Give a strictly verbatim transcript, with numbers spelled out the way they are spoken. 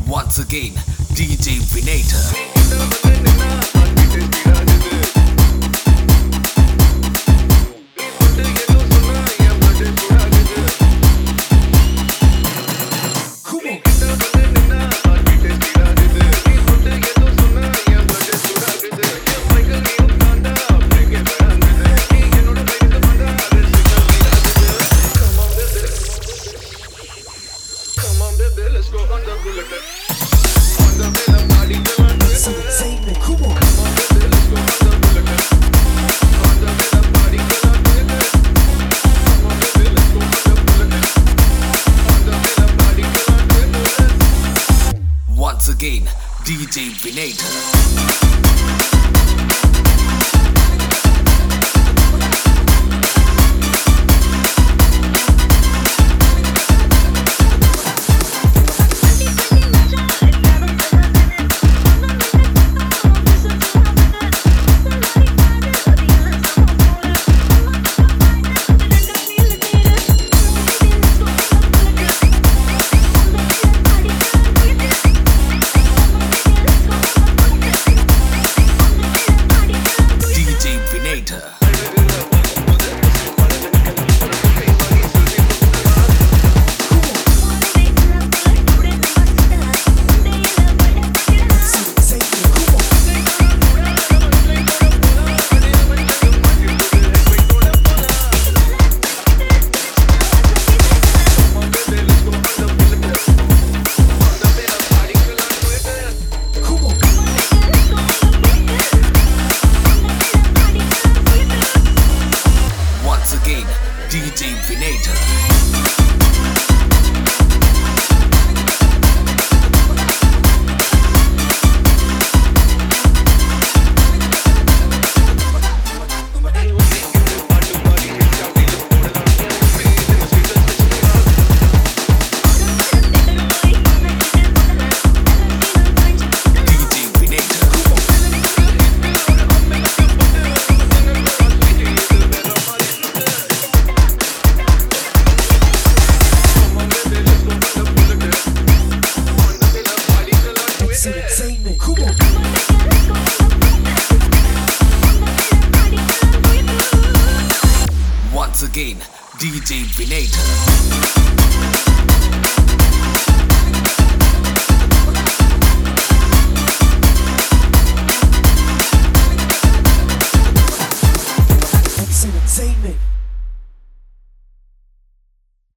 Once again, D J Vinator. Let's go on the bullet. On the way the party going on. So entertainment, come on. Come on, baby, let's go on the bullet. On the way the party going on, baby. Come on, baby, let's go on the bullet. On the way the party going on, baby. Once again, D J Vinator.